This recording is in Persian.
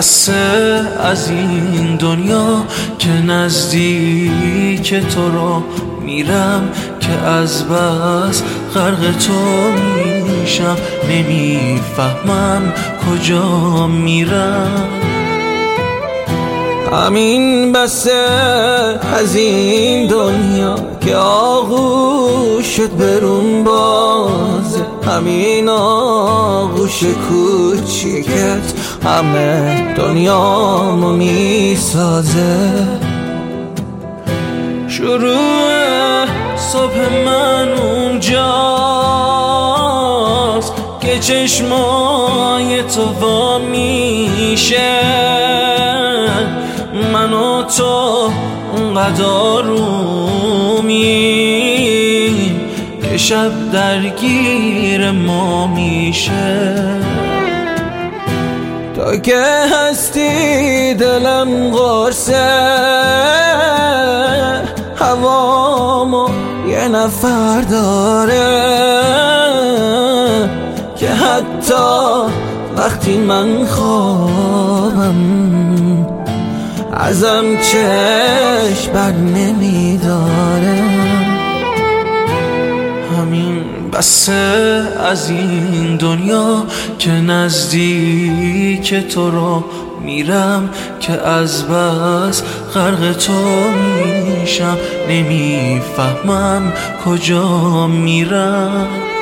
بسه از این دنیا که نزدیک تو رو میرم، که از بس غرق تو میشم، نمیفهمم کجا میرم. همین بسه از این دنیا که آغوش شد برون بازه، همین آغوش کوچیکت همه دنیامو میسازه. شروع صبح من اونجاست که چشمای تو وا میشه، من و تو اونقدر آرومیم که شب درگیر ما میشه. تا که هستی دلم قرصه، هوامو یه نفر داره که حتی وقتی من خوابم ازم چشم بر نمیداره. همین بسه از این دنیا که نزدیک تو رو میرم، که از بس غرق تو میشم، نمیفهمم کجا میرم.